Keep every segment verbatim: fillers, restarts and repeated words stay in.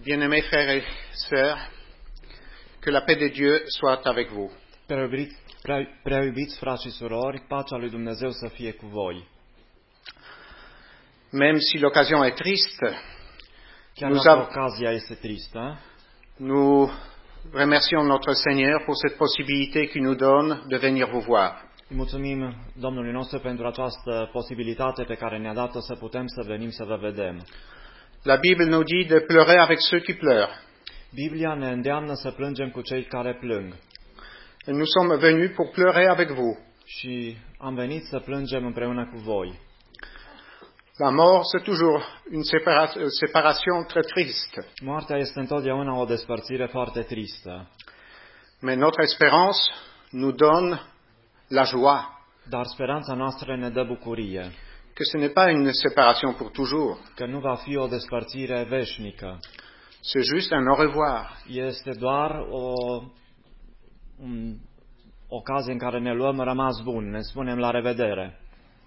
Bien-aimés frères et sœurs, que la paix de Dieu soit avec vous. Prea iubiți, prea, prea iubiți frați și surori, pacea lui Dumnezeu să fie cu voi. Même si l'occasion est triste, Chiar nous, dacă av- ocazia este tristă, nous remercions notre Seigneur pour cette possibilité qu'il nous donne de venir vous voir. îi mulțumim Domnului nostru pentru această posibilitate pe care ne-a dat-o să putem să venim să vă vedem. La Bible nous dit de pleurer avec ceux qui pleurent. Biblia ne îndeamnă să plângem cu cei care plâng. Et nous sommes venus pour pleurer avec vous. Și am venit să plângem împreună cu voi. La mort, c'est toujours une sépara- euh, séparation très triste. Moartea este întotdeauna o despărțire foarte tristă, Mais notre espérance nous donne la joie, dar speranța noastră ne dă bucurie, que ce n'est pas une séparation pour toujours. că nu va fi o despărțire veșnică. C'est juste un au revoir. Este doar o un, ocazie în care ne luăm rămas bun, ne spunem la revedere.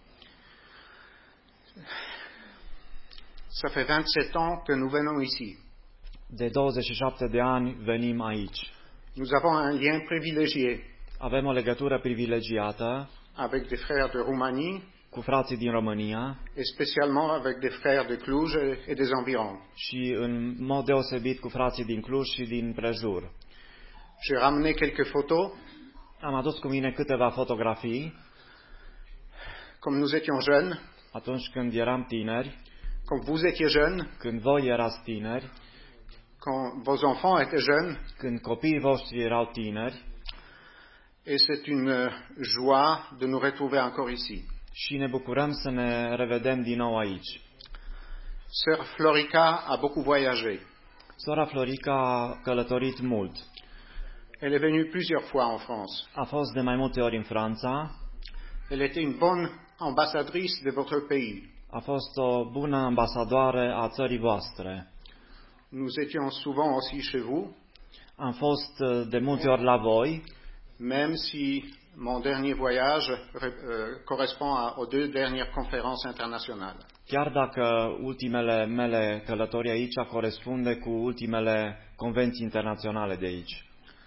Ça fait vingt-sept ans que nous venons ici. De douăzeci și șapte de ani venim aici. Nous avons un lien privilégié Avem o legătură privilegiată avec des frères de Roumanie cu frații din România et spécialement avec des frères de Cluj et et des environs. și în mod deosebit cu frații din Cluj și din prejur. J'ai ramené quelques photos. Am adus cu mine câteva fotografii Comme nous étions jeunes, atunci când eram tineri, quand vous étiez jeunes, când voi erați tineri, quand vos enfants étaient jeunes. când copiii voștri erau tineri, Et c'est une joie de nous retrouver encore ici. și ne bucurăm să ne revedem din nou aici. Sœur Florica a beaucoup voyagé. Sora Florica a călătorit mult. Elle est venue plusieurs fois en France. A fost de mai multe ori în Franța, Elle était une bonne ambassadrice de votre pays. a fost o bună ambasadoare a țării voastre. Nous étions souvent aussi chez vous, Am fost de multe ori la voi, même si mon dernier voyage euh, correspond à, aux deux dernières conférences internationales. chiar dacă ultimele mele călătorii aici corespunde cu ultimele convenții internaționale de aici.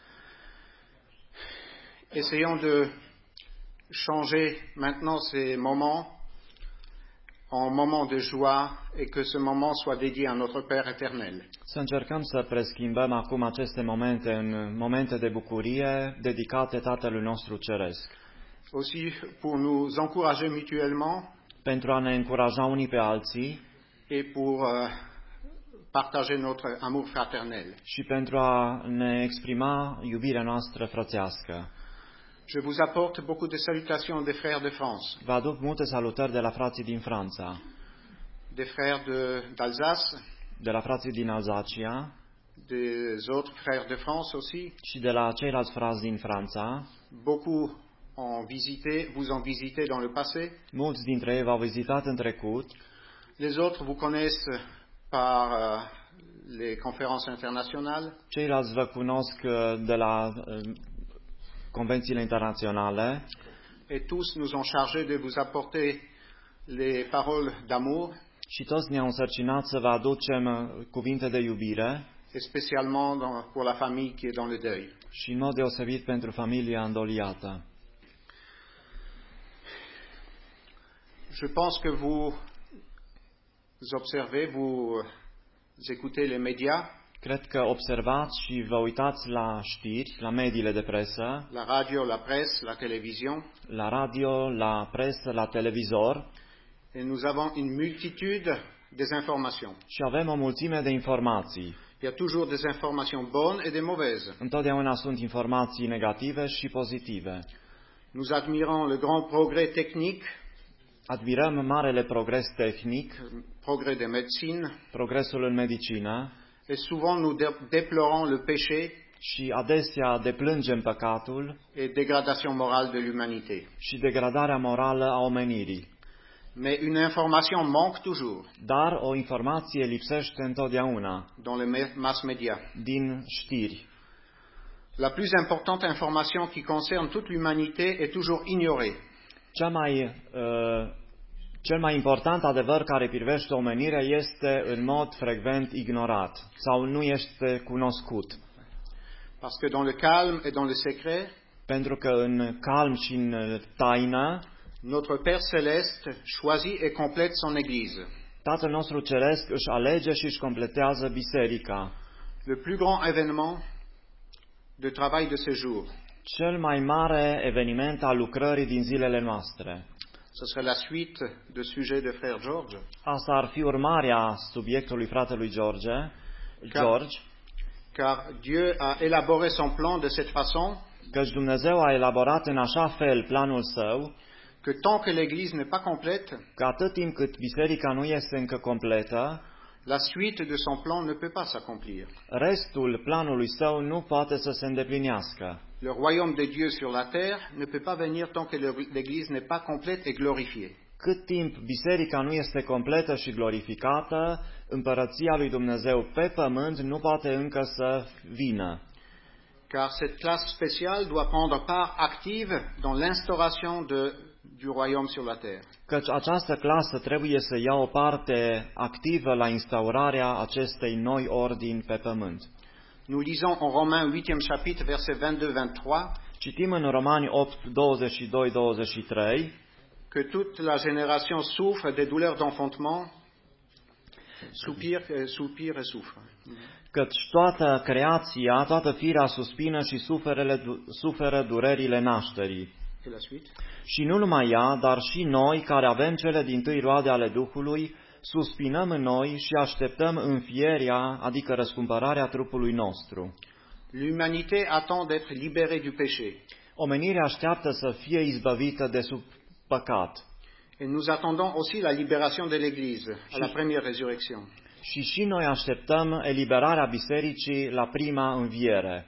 Essayons de changer maintenant ces moments en moments de joie et que ce moment soit dédié à notre Père éternel. Să încercăm să preschimbăm acum aceste momente în momente de bucurie dedicate Tatălui nostru Ceresc, Aussi pour nous encourager mutuellement pentru a ne încuraja unii pe alții et pour euh, partager notre amour fraternel. și pentru a ne exprima iubirea noastră frățească. Je vous apporte beaucoup de salutations des frères de France, Vă aduc multe salutări de la frații din Franța, des frères de, d'Alsace, de la frații din Alzacia des autres frères de France aussi. și de la ceilalți frați din Franța. Beaucoup ont visité, vous ont visité dans le passé. Mulți dintre ei v-au vizitat în trecut, Les autres vous connaissent par euh, les conférences internationales. ceilalți vă cunosc uh, de la uh, convențiile internaționale Et tous nous ont chargés de vous apporter les paroles d'amour, și toți ne-au însărcinat să vă aducem uh, cuvinte de iubire et spécialement dans- pour la famille qui est dans le deuil. și în mod deosebit pentru familia îndoliată. Je pense que vous observez, vous écoutez les médias, Cred că observați și vă uitați la știri, la mediile de presă, la radio, la presse, la télévision, la radio, la presă, la televizor et nous avons une multitude des informations. și avem o mulțime de informații. Il y a toujours des informations bonnes et des mauvaises. Întotdeauna sunt informații negative și pozitive. Nous admirons le grand progrès technique, Admirăm marele progres tehnic, progrès de médecine, progresul în medicină et souvent nous dé- déplorons le péché și adesea deplângem păcatul et dégradation morale de l'humanité. și degradarea morală a omenirii. Mais une information manque toujours Dar o informație lipsește întotdeauna dans les me- mass médias. din știri. La plus importante information qui concerne toute l'humanité est toujours ignorée. Cea mai uh, Cel mai important adevăr care privește omenirea este în mod frecvent ignorat sau nu este cunoscut. Parce que dans le calme et dans le secret, Pentru că în calm și în taină, notre Père Céleste choisit et complète son Église. Tatăl nostru Ceresc își alege și își completează biserica. Le plus grand événement de travail de ce jour, Cel mai mare eveniment al lucrării din zilele noastre. ce serait la suite de sujet de frère George. Asta ar fi urmarea subiectului fratelui George, George, Car Dieu a élaboré son plan de cette façon căci Dumnezeu a elaborat în așa fel planul său, que tant que l'Église n'est pas complète, că atât timp cât biserica nu este încă completă, la suite de son plan ne peut pas s'accomplir. restul planului său nu poate să se îndeplinească. Le royaume de Dieu sur la terre ne peut pas venir tant que le- l'Église n'est pas complète et glorifiée. Cât timp biserica nu este completă și glorificată, împărăția lui Dumnezeu pe pământ nu poate încă să vină. Car cette classe spéciale doit prendre part active dans l'instauration de, du royaume sur la terre. Căci această clasă trebuie să ia o parte activă la instaurarea acestei noi ordini pe pământ. Nous lisons en Romains huitième chapitre, versets vingt-deux vingt-trois, Citim în Romani opt, douăzeci și doi douăzeci și trei que toute la génération souffre des douleurs d'enfantement, soupire, euh, soupire et souffre. căci toată creația, toată firea suspină și suferele, suferă durerile nașterii. Et la suite. Și nu numai ea, dar și noi, care avem cele dintâi roade ale Duhului, suspinăm în noi și așteptăm înfierea, adică răscumpărarea trupului nostru. L'humanité attend d'être libérée du péché. Omenirea așteaptă să fie izbăvită de sub păcat. Et nous attendons aussi la libération de l'Église à la première résurrection. Și și noi așteptăm eliberarea bisericii la prima înviere.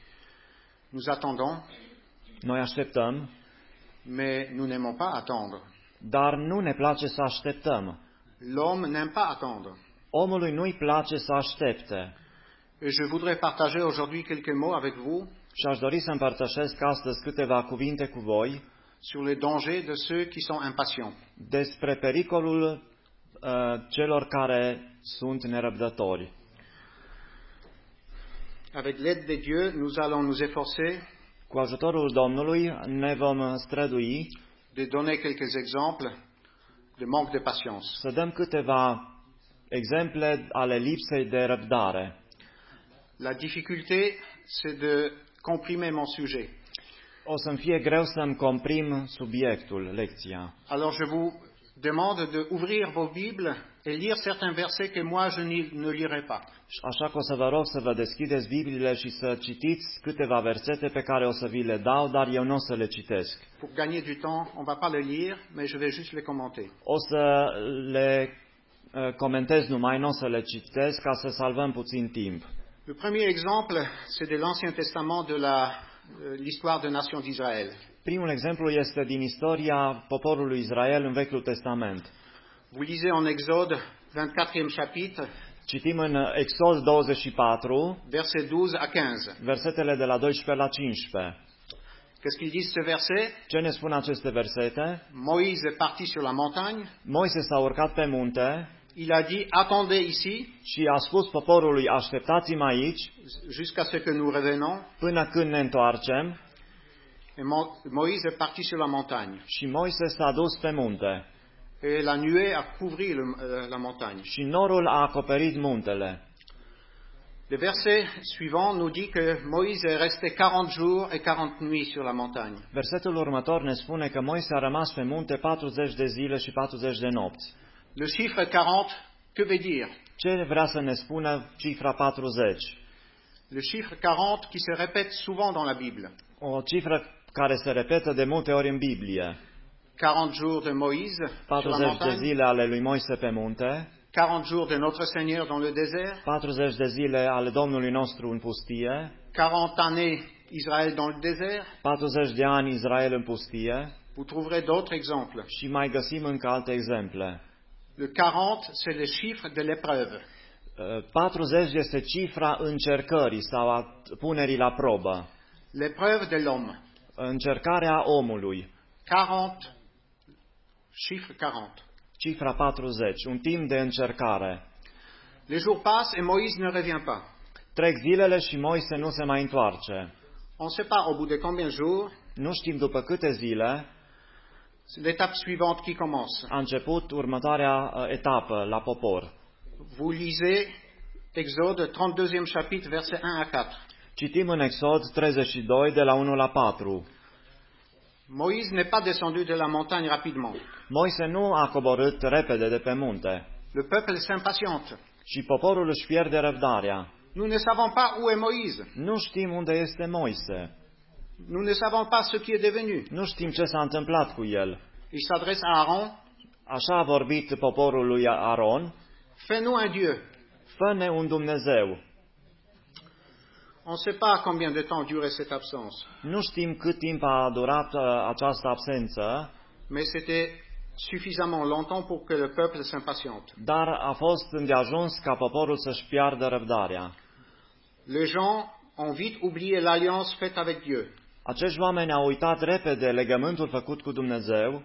Nous attendons, Noi așteptăm, mais nous n'aimons pas attendre. dar nu ne place să așteptăm. L'homme n'aime pas attendre. Omului nu-i place să aștepte. Et je voudrais partager aujourd'hui quelques mots avec vous Și aș dori să împărtășesc astăzi câteva cuvinte cu voi sur les dangers de ceux qui sont impatients. despre pericolul uh, celor care sunt nerăbdători. Avec l'aide de Dieu, nous allons nous efforcer Cu ajutorul Domnului ne vom strădui de donner quelques exemples de manque de patience. să dăm câteva exemple ale lipsei de răbdare. La difficulté, c'est de comprimer mon sujet. O să-mi fie greu să-mi comprim subiectul, lecția. Alors je vous demande de ouvrir vos Bibles et lire certains versets que moi je n'y- ne lirai pas. Așa că o să vă rog să vă deschideți Bibliile și să citiți câteva versete pe care o să vi le dau, dar eu nu o să le citesc. Pour gagner du temps, on va pas le lire, mais je vais juste les commenter. O să le uh, comentez numai, nu o să le citesc ca să salvăm puțin timp. Le premier exemple, c'est de l'Ancien Testament, de la, euh, l'histoire de nation d'Israël. Primul exemplu este din istoria poporului Israel în Vechiul Testament. Vous lisez en Exode, vingt-quatrième chapitre, Citim în Exod douăzeci și patru, versets douze à quinze. versetele de la doisprezece la cincisprezece. Qu'est-ce qu'ils disent ce verset? Ce ne spun aceste versete? Moïse est parti sur la montagne, Moise s-a urcat pe munte il a dit, attendez ici, și a spus poporului, așteptați-mă aici jusqu'à ce que nous revenons. până când ne întoarcem. Et Mo- Moïse est parti sur la montagne. Și Moise s-a dus pe munte Et la nuée a couvert le- euh, la montagne. și norul a acoperit muntele. Le verset suivant nous dit que Moïse est resté quarante jours et quarante nuits sur la montagne. Versetul următor ne spune că Moise a rămas pe munte patruzeci de zile și patruzeci de nopți. Le chiffre quarante, que veut dire? Ce vrea să ne spună cifra patruzeci? Le chiffre quarante qui se répète souvent dans la Bible. O cifră care se repetă de multe ori în Biblie. quarante jours de Moïse sur la patruzeci de montagne, zile ale lui Moise pe munte, quarante jours de notre Seigneur dans le désert, patruzeci de zile ale Domnului nostru în pustie, quarante années Israël dans le désert. patruzeci de ani Israel în pustie Vous trouverez d'autres exemples. și mai găsim încă alte exemple. Le quarante, c'est le chiffre de l'épreuve. patruzeci este cifra încercării sau a punerii la probă. L'épreuve de l'homme. Încercarea omului. quarante, chiffre quarante. cifra patruzeci, un timp de încercare. Les jours passent et Moïse ne revient pas. Trec zilele și Moise nu se mai întoarce. On ne sait pas au bout de combien de jours, Nu știm după câte zile c'est l'étape suivante qui commence. a început următoarea uh, etapă la popor. Vous lisez Exode trente-deuxième chapitre, versets un à quatre. Citim în Exod treizeci și doi, de la unu la patru. Moïse n'est pas descendu de la montagne rapidement. Moise nu a coborât repede de pe munte Le peuple s'impatiente. și poporul își pierde răbdarea. Nous ne savons pas où est Moïse. Nu știm unde este Moise. Nous ne savons pas ce qui est devenu. Nu știm ce s-a întâmplat cu el. Il s'adresse à Aaron. Așa a vorbit poporul lui Aron: Fais-nous un Dieu. Fă-ne un Dumnezeu. On ne sait pas combien de temps durait cette absence, Nu știm cât timp a durat uh, această absență, mais c'était suffisamment longtemps pour que le peuple s'impatiente. dar a fost îndeajuns ca poporul să-și piardă răbdarea. Les gens ont vite oublié l'alliance faite avec Dieu. Acești oameni au uitat repede legământul făcut cu Dumnezeu.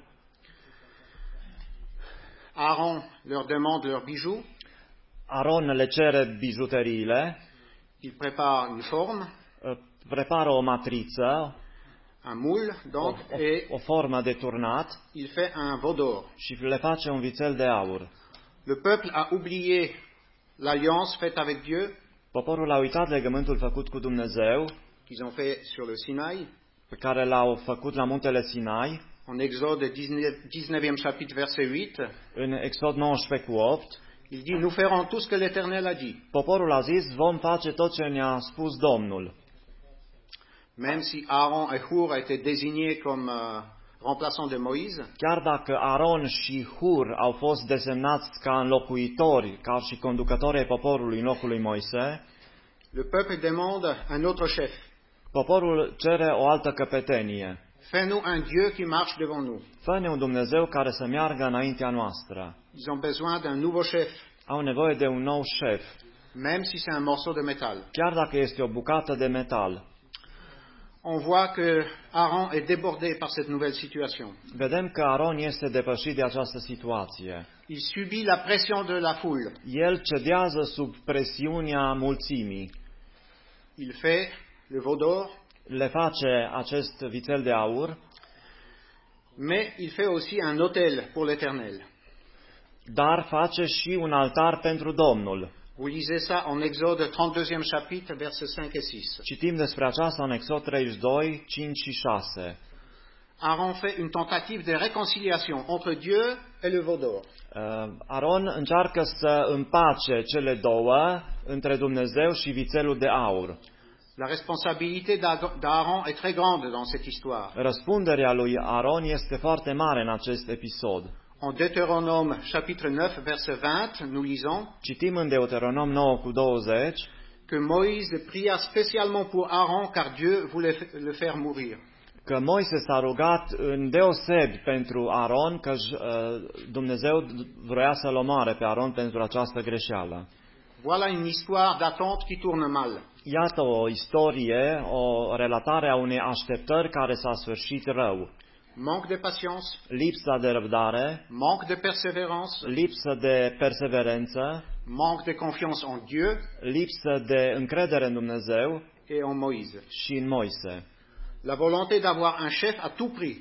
Aaron leur demande leurs bijoux. Aron le cere bijuteriile, Il prépare une forme, uh, prepară o matriță, un moule, o, donc, o, et o formă de turnat il fait un veau d'or. și le face un vițel de aur. Le peuple a oublié l'alliance faite avec Dieu Poporul a uitat legământul făcut cu Dumnezeu, qu'ils ont fait sur le Sinaï. pe care l-au făcut la muntele Sinai, En Exode dix-neuvième chapitre, verset huit, în Exod nouăsprezece cu opt. il dit, nous ferons tout ce que l'Éternel a dit. Poporul a zis: vom face tot ce ne-a spus Domnul. Même si Aaron et Hur a été désignés comme euh, remplaçants de Moïse, Chiar dacă Aron și Hur au fost desemnați ca înlocuitori, ca și conducători ai poporului în locul lui Moise, le peuple demande un autre chef. poporul cere o altă căpetenie. Fais-nous un Dieu qui marche devant nous. Fă-ne un Dumnezeu care să meargă înaintea noastră. Ils ont besoin d'un nouveau chef, Au nevoie de un nou șef, même si c'est un morceau de métal. chiar dacă este o bucată de metal. On voit que Aaron est débordé par cette nouvelle situation. Vedem că Aron este depășit de această situație. Il subit la pression de la foule. El cedează sub presiunea mulțimii. Il fait le veau d'or, Le face acest vițel de aur, mais il fait aussi un autel pour l'Éternel. dar face și un altar pentru Domnul. Vous lisez ça en Exode trente-deuxième chapitre, versets cinq et six. Citim despre aceasta în Exod treizeci și doi, cinci și șase. Aaron fait une tentative de réconciliation entre Dieu et le veau d'or. Uh, Aron încearcă să împace cele două între Dumnezeu și vițelul de aur. La responsabilité d'Aaron est très grande dans cette histoire. Răspunderea lui Aron este foarte mare în acest episod. En Deutéronome chapitre neuf, verset vingt, nous lisons Citim în Deuteronom nouă cu douăzeci que Moïse pria spécialement pour Aaron car Dieu voulait le faire mourir. că Moise s-a rugat îndeosebi pentru Aron, că uh, Dumnezeu vrea să-l omoare pe Aron pentru această greșeală. Voilà une histoire d'attente qui tourne mal. Iată o istorie, o relatare a unei așteptări care s-a sfârșit rău. Manque de patience, Lipsa de răbdare, manque de persévérance, lipsă de perseverență, manque de confiance en Dieu lipsă de încredere în Dumnezeu et en Moïse. și în Moise. La volonté d'avoir un chef à tout prix.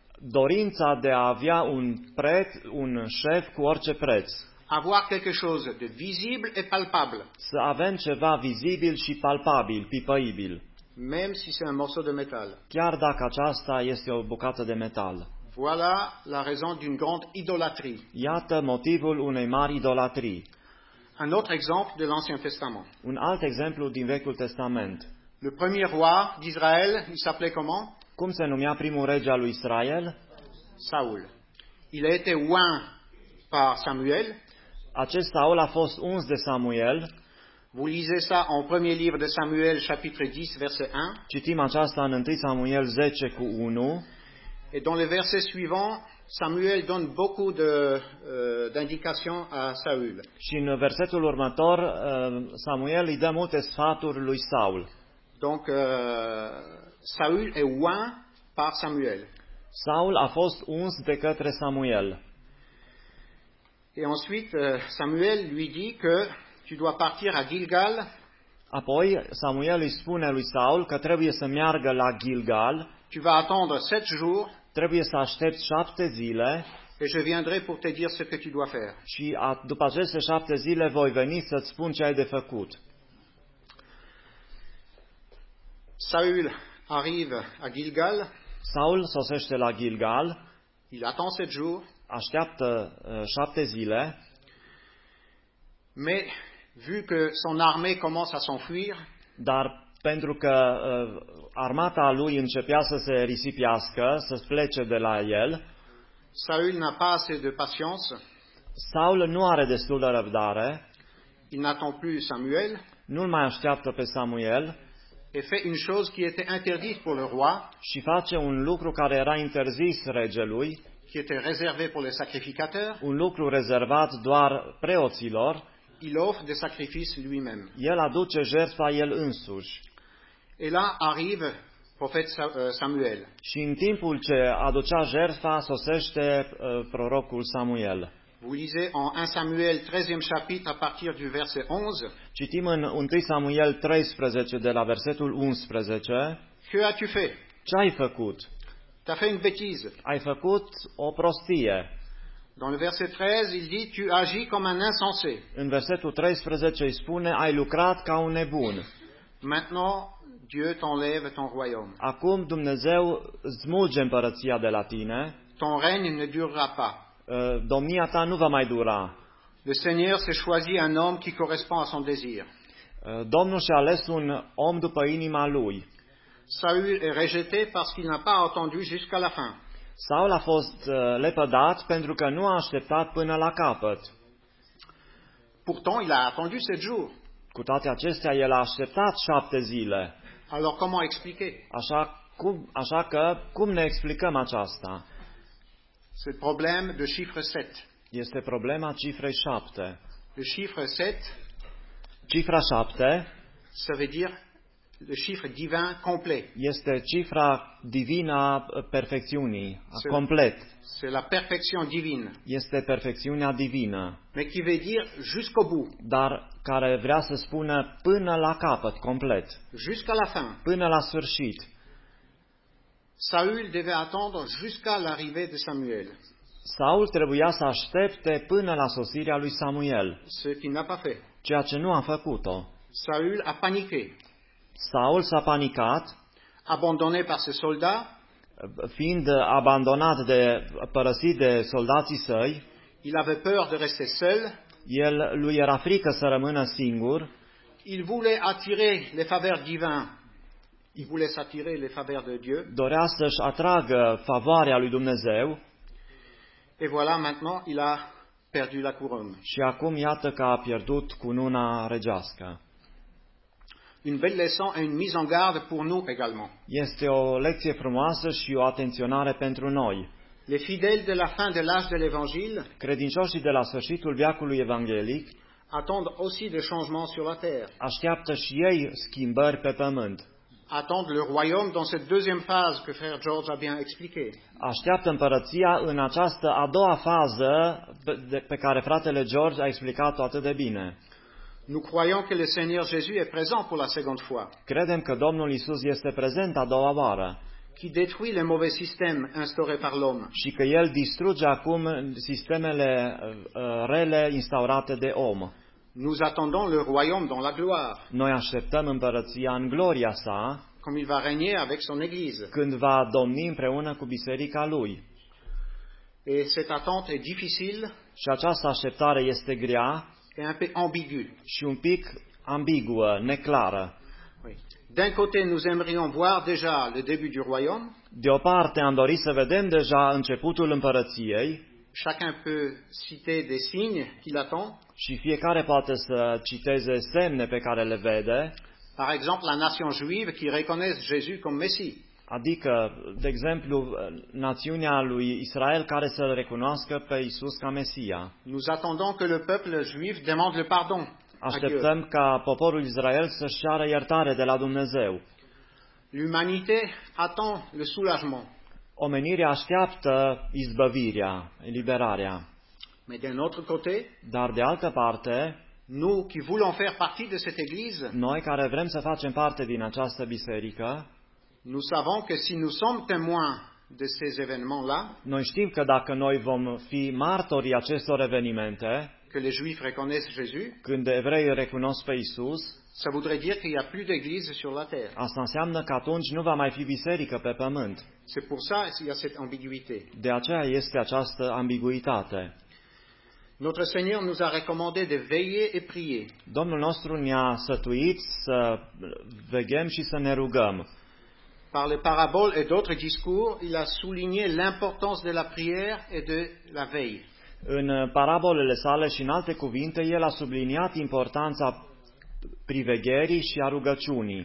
Dorința de a avea un preț, un șef cu orice preț. Avoir quelque chose de visible et palpable, Să avem ceva vizibil și palpabil, pipăibil, même si c'est un morceau de métal. chiar dacă aceasta este o bucată de metal. Voilà la raison d'une grande idolâtrie. Iată motivul unei mari idolatrii. Un autre exemple de l'Ancien Testament. Un alt exemplu din Vechiul Testament. Le premier roi d'Israël, il s'appelait comment? Cum se numea primul rege al lui Israel? Saul. Il a été oint par Samuel. Acest Saul a fost uns de Samuel. Vous lisez ça en premier livre de Samuel, chapitre dix, verset un. Citim aceasta în întâi Samuel zece cu unu. Et dans les versets suivants, Samuel donne beaucoup de, euh, d'indications à Saül. Și în versetul următor, uh, Samuel îi dă multe sfaturi lui Saul. Donc, euh, Saül est oint par Samuel. Saul a fost uns de către Samuel. Et ensuite, euh, Samuel lui dit que tu dois partir à Gilgal. Apoi Samuel îi spune lui Saul că trebuie să meargă la Gilgal, Tu vas attendre sept jours trebuie să aștepți șapte zile et je viendrai pour te dire ce que tu dois faire. și a, după aceste șapte zile voi veni să-ți spun ce ai de făcut. Saül arrive à Gilgal, Saul sosește la Gilgal, il attend sept jours, așteaptă uh, șapte zile, mais vu que son armée commence à s'enfuir, dar pentru că uh, armata lui începea să se risipiască, să plece de la el, Saül n'a pas assez de patience, Saul nu are destul de răbdare, il n'attend plus Samuel nu-l mai așteaptă pe Samuel et fait une chose qui était interdite pour le roi, și face un lucru care era interzis regelui, qui était réservé pour les sacrificateurs, un lucru rezervat doar preoților. il offre des sacrifices lui-même. El aduce jertfa el însuși. Et là arrive prophète Samuel. Și în timpul ce aducea jertfa, sosește uh, prorocul Samuel. Vous lisez en un Samuel treizième chapitre à partir du verset onze. Citim în unu Samuel treisprezece de la versetul unsprezece. Que as-tu fait? Ce ai făcut? Tu as fait une bêtise. Ai făcut o prostie. Dans le verset treize, il dit, tu agis comme un insensé. În versetul treisprezece îi spune, ai lucrat ca un nebun. Maintenant, Dieu t'enlève ton royaume. Acum Dumnezeu smulge împărăția de la tine, Ton règne ne durera pas. uh, domnia ta nu va mai dura. Le Seigneur s'est choisi un homme qui correspond à son désir. Uh, Domnul și-a ales un om după inima lui. Saül est rejeté parce qu'il n'a pas attendu jusqu'à la fin. Saul a fost uh, lepădat pentru că nu a așteptat până la capăt. Pourtant, il a attendu sept jours. Cu toate acestea, el a așteptat șapte zile. Alors comment expliquer? Așa, cum, așa că, cum ne explicăm aceasta? C'est le problème de chiffre sept. Este problema cifrei șapte. Le chiffre sept, Cifra șapte ça veut dire le chiffre divin complet. este cifra divină a perfecțiunii, a Se- complet. C'est la perfection divine, Este perfecțiunea divină, mais qui veut dire jusqu'au bout, dar care vrea să spună până la capăt, complet, jusqu'à la fin. până la sfârșit. Saül devait attendre jusqu'à l'arrivée de Samuel, Saul trebuia să aștepte până la sosirea lui Samuel, ce qu'il n'a pas fait. ceea ce nu a făcut-o. Saül a paniqué, Saul s-a panicat, abandonné par ses soldats, fiind abandonat de, părăsit de soldații săi. il avait peur de rester seul, El lui era frică să rămână singur, il voulait attirer les faveurs divines, il voulait s'attirer les faveurs de Dieu, dorea să-și atragă favoarea lui Dumnezeu et voilà maintenant il a perdu la couronne. și acum iată că a pierdut cununa regească. Une belle leçon et une mise en garde pour nous également. Este o lecție frumoasă și o atenționare pentru noi. Les fidèles de la fin de l'âge de l'Évangile Credincioșii de la sfârșitul veacului evanghelic attendent aussi des changements sur la terre, așteaptă și ei schimbări pe pământ. attendent le royaume dans cette deuxième phase que frère George a bien expliquée. Așteaptă împărăția în această a doua fază pe, de, pe care fratele George a explicat-o atât de bine. Nous croyons que le Seigneur Jésus est présent pour la seconde fois, Credem că Domnul Isus este prezent a doua oară qui détruit les mauvais systèmes instaurés par l'homme. și că El distruge acum sistemele uh, rele instaurate de om. Nous attendons le royaume dans la gloire, Noi așteptăm împărăția în gloria sa, comme il va régner avec son Église. când va domni împreună cu biserica Lui. Et cette attente est difficile Și această așteptare este grea et un peu ambiguë. și un pic ambiguă, neclară. Oui. D'un côté, nous aimerions voir déjà le début du royaume. De o parte am dorit să vedem deja începutul împărăției Chacun peut citer des signes qu'il attend. și fiecare poate să citeze semne pe care le vede, Par exemple, la nation juive qui reconnaît Jésus comme Messie. adică, de exemplu, națiunea lui Israel care să-L recunoască pe Isus ca Mesia. Nous attendons que le peuple juif demande le pardon à Dieu. Așteptăm ca poporul Israel să-și ceară iertare de la Dumnezeu. L'humanité attend le soulagement. Omenirea așteaptă izbăvirea, eliberarea. Mais d'un autre côté, Dar de altă parte, nous qui voulons faire partie de cette Église, noi care vrem să facem parte din această biserică, nous savons que si nous sommes témoins de ces événements-là, noi știm că dacă noi vom fi martorii acestor evenimente, que les Juifs reconnaissent Jésus, când evreii recunosc pe Isus, ça voudrait dire qu'il n'y a plus d'Église sur la terre. asta înseamnă că atunci nu va mai fi biserică pe pământ. C'est pour ça qu'il y a cette ambiguïté. De aceea este această ambiguitate. Notre Seigneur nous a recommandé de veiller et prier. Domnul nostru ne-a sătuit să veghem și să ne rugăm. Par les paraboles et d'autres discours, il a souligné l'importance de la prière et de la veille. În parabolele sale și în alte cuvinte, el a subliniat importanța privegherii și a rugăciunii.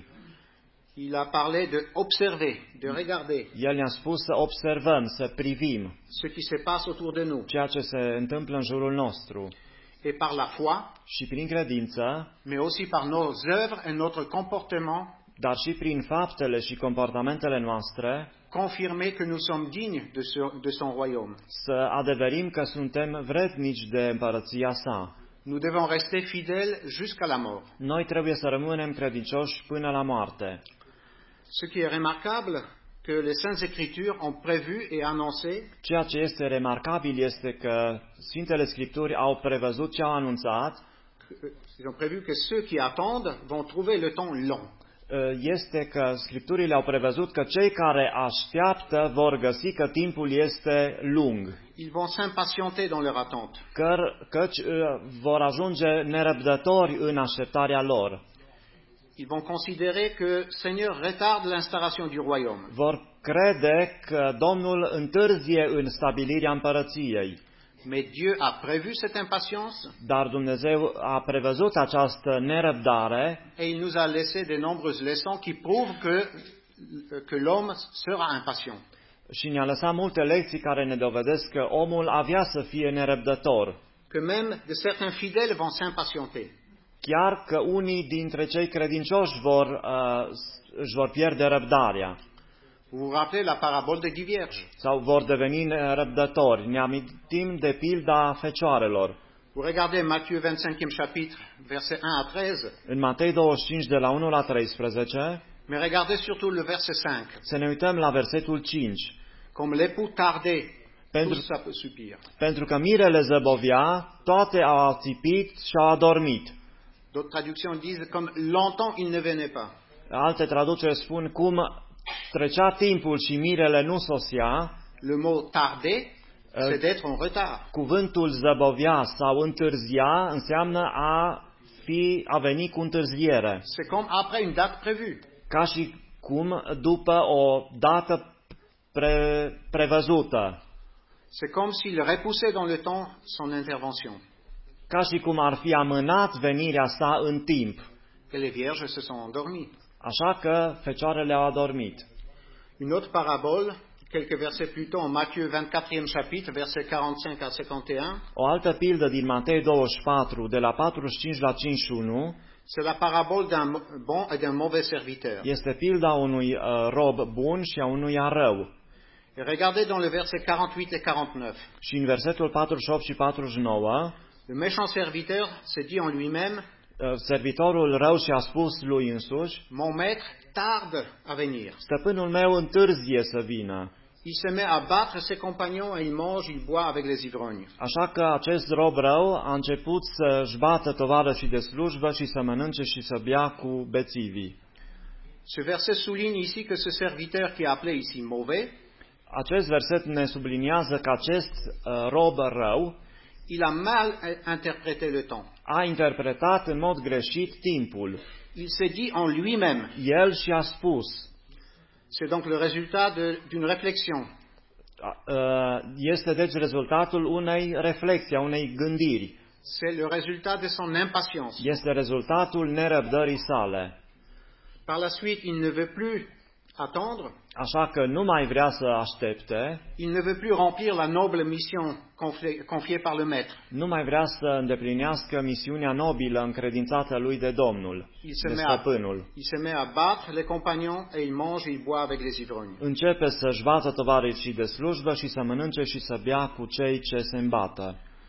Il a parlé de observer, de regarder El ne-a spus să observăm, să privim ce qui se passe autour de nous. ceea ce se întâmplă în jurul nostru. Et par la foi, Și prin credință, mais aussi par nos œuvres et notre comportement, dar și prin faptele și comportamentele noastre, confirmer que nous sommes dignes de, ce- de son royaume. să adeverim că suntem vrednici de împărăția sa. Nous devons rester fidèles jusqu'à la mort. Noi trebuie să rămânem credincioși până la moarte. Ce qui est remarquable, que les Saintes Écritures ont prévu et annoncé Ceea ce este remarcabil este că Sfintele Scripturi au prevăzut și au anunțat, Ils ont prévu que ceux qui attendent vont trouver le temps long. este că Scripturile au prevăzut că cei care așteaptă vor găsi că timpul este lung, Ils vont s'impatienter dans leur attente. că, căci vor ajunge nerăbdători în așteptarea lor. Ils vont considérer que Seigneur retarde l'installation du royaume. Vor crede că Domnul întârzie în stabilirea împărăției. Mais Dieu a prévu cette impatience Dar Dumnezeu a prevăzut această nerăbdare et il nous a laissé de nombreuses leçons qui prouvent que, que l'homme sera impatient. și ne-a lăsat multe lecții care ne dovedesc că omul avea să fie nerăbdător. Que même de certains fidèles vont s'impatienter. Chiar că unii dintre cei credincioși vor, uh, își vor pierde răbdarea Vous vous rappelez la parabole de dix vierges. sau vor deveni nerăbdători. Ne amintim de pilda fecioarelor. Vous regardez Matthieu vingt-cinquième chapitre, versets un à treize, În Matei douăzeci și cinci de la unu la treisprezece, mais regardez surtout le verset cinq. să ne uităm la versetul cinci. Comme l'époux tardait, Pentru, tout ça peut soupir. pentru că mirele zăbovia, toate au țipit și au adormit. D'autres traductions disent comme longtemps il ne venait pas. Alte traduceri spun cum trecea timpul și mirele nu sosea. Le mot tarder, c'est d'être en retard. Cuvântul zăbovia sau întârzia înseamnă a fi a veni cu întârziere, C'est comme après une date prévue. ca și cum după o dată pre, prevăzută, C'est comme s'il repoussait dans le temps son intervention. ca și cum ar fi amânat venirea sa în timp. Et les vierges se sont endormies. Așa că fecioarele au adormit. Une autre parabole, quelques versets plus tôt, en Matthieu vingt-quatrième chapitre, versets quarante-cinq à cinquante et un, O altă pildă din Matei douăzeci și patru, de la patruzeci și cinci la cincizeci și unu, c'est la parabole d'un bon et d'un mauvais serviteur. este pilda unui uh, rob bun și a unuia rău. Et regardez dans le verset quarante-huit et quarante-neuf. Și în versetul patruzeci și opt și patruzeci și nouă, Le méchant serviteur se dit en lui-même, uh, servitorul rău și-a spus lui însuși, mon maître tarde à venir. stăpânul meu întârzie să vină. Il se met à battre ses compagnons et il mange, il boit avec les ivrognes. Așa că acest rob rău a început să-și bată tovarășii de slujbă și să mănânce și să bea cu bețivii. Ce verset souligne ici que ce serviteur qui est appelé ici mauvais, Acest verset ne subliniază că acest uh, rob rău il a mal interprété le temps. a interpretat în mod greșit timpul. Il s'est dit en lui-même. El și-a spus. C'est donc le résultat de- d'une réflexion. Uh, Este deci rezultatul unei reflexii, a unei gândiri. C'est le résultat de son impatience. Este rezultatul nerăbdării sale. Par la suite, il ne veut plus attendre. Așa că nu mai vrea să aștepte, Il ne veut plus remplir la noble mission confiée confiée par le maître. nu mai vrea să îndeplinească misiunea nobilă încredințată lui de Domnul, Il se, de met à, stăpânul. il se met à battre les compagnons et il mange et il boit avec les ivrognes. Începe să-și bată tovarășii de slujbă și să mănânce și să bea cu cei ce se îmbată.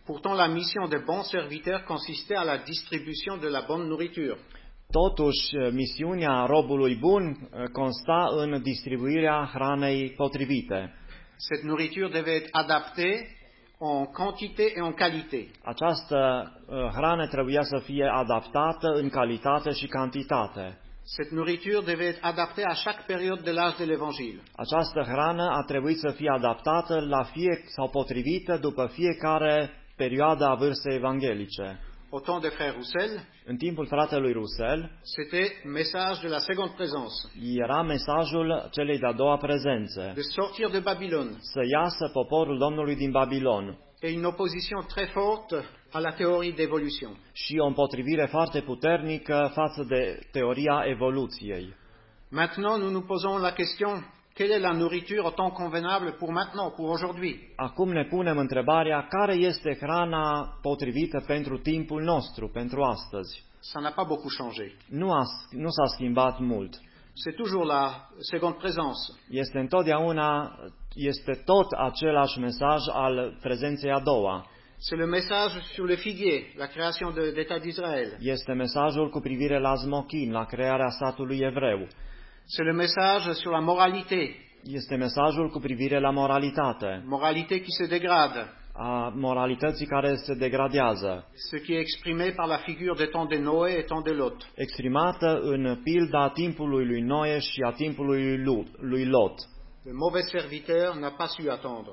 Pourtant, la mission de bon serviteur consistait à la distribution de la bonne nourriture. Totuși, misiunea robului bun consta în distribuirea hranei potrivite. Cette nourriture devait être adaptée en quantité et en qualité. Această hrană trebuia să fie adaptată în calitate și cantitate. Cette nourriture devait être adaptée à chaque période de l'âge de l'Évangile. Această hrană a trebuit să fie adaptată la fie sau potrivită după fiecare perioadă a vârstei evanghelice. Au temps de frère Roussel, În timpul fratelui Rusel, c'était message de la seconde présence, era mesajul celei de-a doua prezențe, de sortir de Babylone, să iasă poporul Domnului din Babilon, et une opposition très forte à la théorie d'évolution. și o împotrivire foarte puternică față de teoria evoluției. Maintenant, nous nous posons la question, quelle est la nourriture au temps convenable pour maintenant, pour aujourd'hui? Acum ne punem întrebarea care este hrana potrivită pentru timpul nostru, pentru astăzi. Ça n'a pas beaucoup changé. Nu, a, nu s-a schimbat mult. C'est toujours la seconde présence. Este întotdeauna, este tot același mesaj al prezenței a doua. C'est le message sur le figuier, la création de l'État d'Israël. Este mesajul cu privire la smochin, la crearea statului evreu. C'est le message sur la moralité, Este mesajul cu privire la moralitate, moralité qui se dégrade, a moralității care se degradează, ce qui est exprimé par la figure des temps de Noé et temps de Lot. exprimată în pilda timpului lui Noe și a timpului lui Lot. Le mauvais serviteur n'a pas su attendre.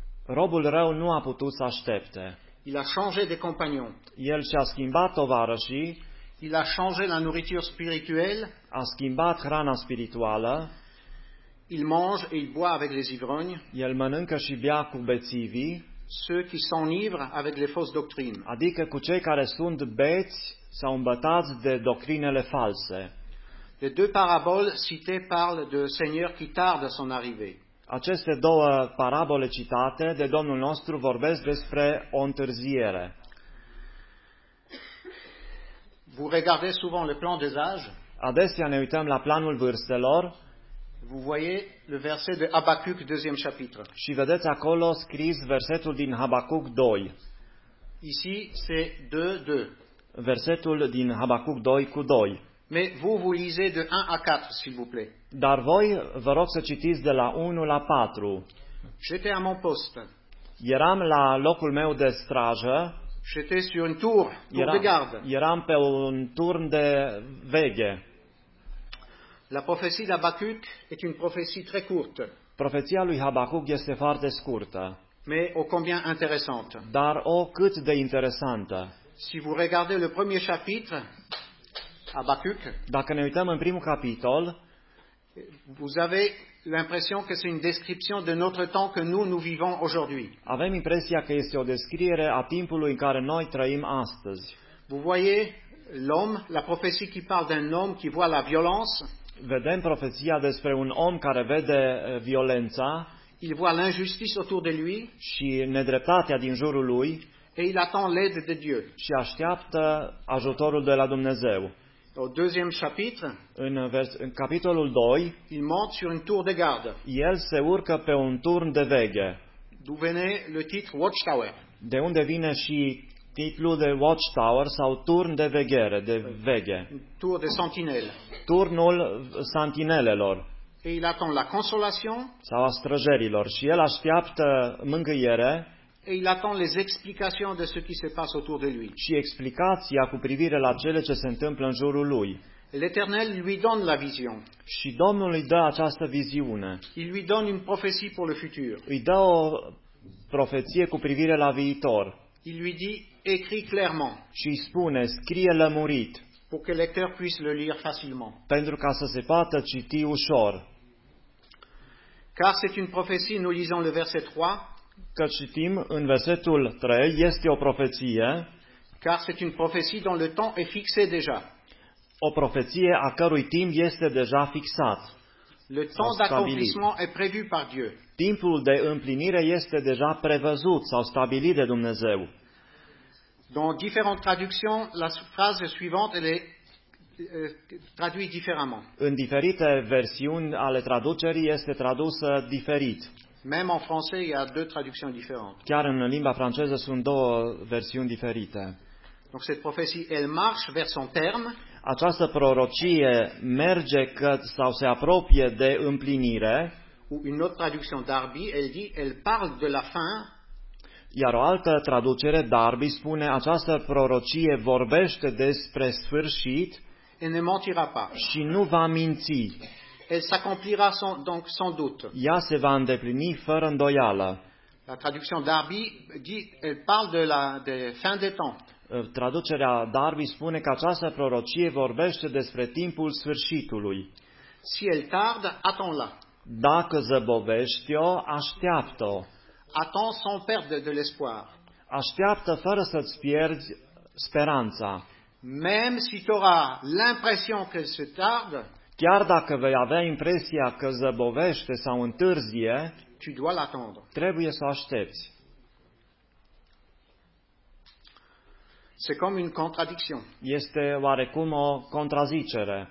Robul rău nu a putut să aștepte. Il a changé de compagnon. El și-a schimbat tovarășii, Il a changé la nourriture spirituelle. a schimbat hrana spirituală, Il mange et il boit avec les ivrognes, el mănâncă și bea cu bețivii, ceux qui s'enivrent avec les fausses doctrines. adică cu cei care sunt beți sau îmbătați de doctrinele false. Les deux paraboles citées parlent de Seigneur qui tarde à son arrivée. Aceste două parabole citate de Domnul nostru vorbesc despre o întârziere. Vous regardez souvent le plan des âges, Adesea ne uităm la planul vârstelor vous voyez le verset de Habacuc, deuxième chapitre. și vedeți acolo scris versetul din Habacuc doi. Ici, c'est deux, deux. Versetul din Habacuc doi cu doi. Mais vous, vous lisez de un à quatre, s'il vous plaît. Dar voi vă rog să citiți de la unu la patru. J'étais à mon poste. Eram la locul meu de strajă, J'étais sur une tour, tour de eram, garde. eram pe un turn de veghe. La prophétie d'Habacuc est une prophétie très courte, Profeția lui Habacuc este foarte scurtă, mais ô combien intéressante. dar o cât de interesantă. Si vous regardez le premier chapitre, Habacuc, Dacă ne uităm în primul capitol, vous avez l'impression que c'est une description de notre temps que nous, nous vivons aujourd'hui. avem impresia că este o descriere a timpului în care noi trăim astăzi. Vous voyez l'homme, la prophétie qui parle d'un homme qui voit la violence, Vedem profeția despre un om care vede eh, violența il voit l'injustice autour de lui și nedreptatea din jurul lui et il attend l'aide de Dieu. și așteaptă ajutorul de la Dumnezeu. Au deuxième chapitre, În, vers, în capitolul doi, il monte sur une tour de garde, el se urcă pe un turn de veghe, d'où venait le titre Watchtower. de unde vine și titlul de Watchtower sau turn de veghere, de veghe, Une tour de sentinelle. turnul santinelelor Et il attend la consolation sau a străjerilor și el așteaptă mângâiere et il attend les explications de ce qui se passe autour de lui. și explicația cu privire la cele ce se întâmplă în jurul lui. L'Éternel lui donne la vision. Și Domnul îi dă această viziune. Il lui donne une prophétie pour le futur. Îi dă o profeție cu privire la viitor Il lui dit, écris clairement, și îi spune, scrie lămurit, pour que le lecteur puisse le lire facilement. pentru ca să se poată citi ușor. Car c'est une prophétie, nous lisons le verset trois, Că citim în versetul trei, este o profeție, car c'est une prophétie dont le temps est fixé déjà. o profeție a cărui timp este deja fixat. Le temps stabilit. d'accomplissement est prévu par Dieu. Timpul de împlinire este deja prevăzut sau stabilit de Dumnezeu. Dans différentes traductions, la phrase suivante, elle est euh, traduite différemment. În diferite versiuni ale traducerii este tradusă diferit. Même en français, il y a deux traductions différentes. Chiar în limba franceză sunt două versiuni diferite. Donc cette prophétie, elle marche vers son terme. Această prorocie merge că, sau se apropie de împlinire, Ou une autre traduction d'Arby, elle dit, elle parle de la fin. iar o altă traducere, Darby, spune această prorocie vorbește despre sfârșit Elle ne mentira pas. și nu va minți. Elle s'accomplira sans, donc sans doute. Ea se va îndeplini fără îndoială. La traduction d'Arby dit, elle parle de la de fin des temps. Traducerea Darby spune că această prorocie vorbește despre timpul sfârșitului. Si elle tarde, attends-la. Dacă zăbovești-o, așteaptă-o. Attends sans perdre de l'espoir. Așteaptă fără să-ți pierzi speranța. Même si tu auras l'impression qu'elle se tarde, Chiar dacă vei avea impresia că zăbovește sau întârzie, tu dois l'attendre. trebuie să o aștepți. C'est comme une contradiction. Este oarecum o contrazicere.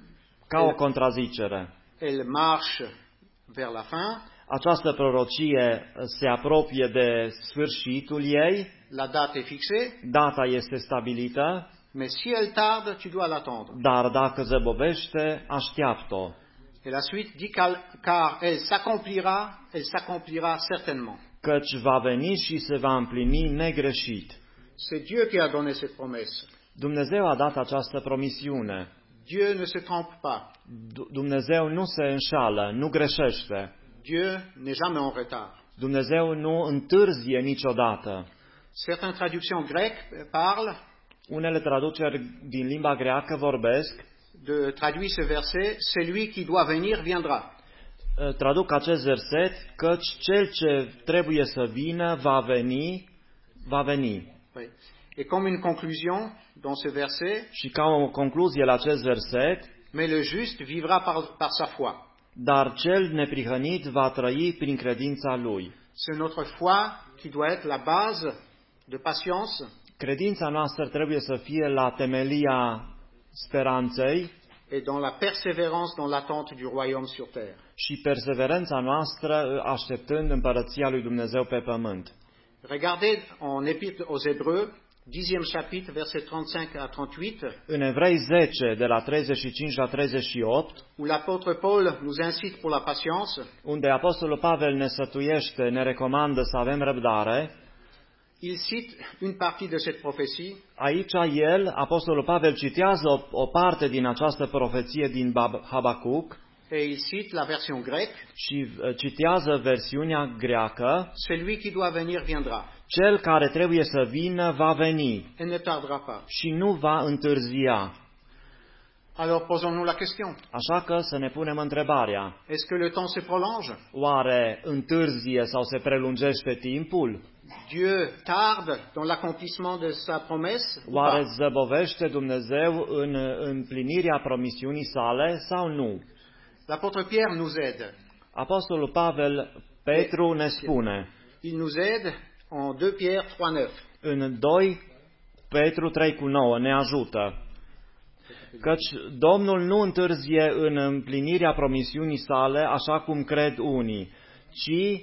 Ca o contrazicere. Elle marche vers la fin, Această prorocie se apropie de sfârșitul ei, la date est fixée, data este stabilită, mais si elle tarde, tu dois l'attendre. dar dacă zăbovește, așteaptă-o. Et la suite dit qu'elle- car elle s'accomplira, elle s'accomplira certainement. Căci va veni și se va împlini negreșit. C'est Dieu qui a donné cette promesse. Dumnezeu a dat această promisiune. Dieu ne se trompe pas. D- Dumnezeu nu se înșală, nu greșește. Dieu n'est jamais en retard. Dumnezeu nu întârzie niciodată. Certaines traductions grecques parlent Unele traduceri din limba greacă vorbesc, de traduire ce verset, celui qui doit venir viendra. traduc acest verset, căci cel ce trebuie să vină va veni, va veni. Oui. Et comme une conclusion dans ce verset, Și ca o concluzie la acest verset, mais le juste vivra par, par sa foi. dar cel neprihănit va trăi prin credința lui. C'est notre foi qui doit être la base de patience Credința noastră trebuie să fie la temelia speranței et dans la persévérance dans l'attente du royaume sur terre. și perseverența noastră așteptând împărăția lui Dumnezeu pe pământ. Regardez en Épître aux Hébreux, dixième chapitre, versets trente-cinq à trente-huit, În Evrei zece, de la treizeci și cinci la treizeci și opt, où l'apôtre Paul nous incite pour la patience, unde Apostolul Pavel ne sătuiește, ne recomandă să avem răbdare, il cite une partie de cette prophétie aici el, Apostolul Pavel, citează o, o parte din această profeție din Bab- Habacuc et il cite la version grecque, și uh, citează versiunea greacă, celui qui doit venir viendra cel care trebuie să vină va veni et ne tardera pas. și nu va întârzia. Alors posons-nous la question, Așa că să ne punem întrebarea, est-ce que le temps se prolonge? oare întârzie sau se prelungește timpul? Dieu tarde dans l'accomplissement de sa promesse ou Oare pas? zăbovește Dumnezeu în împlinirea promisiunii sale sau nu? L'apôtre Pierre nous aide. Apostolul Pavel, Petru ne spune Il nous aide en deux Pierre trois neuf. în doi Petru trei cu nouă, ne ajută. Căci Domnul nu întârzie în împlinirea promisiunii sale, așa cum cred unii, ci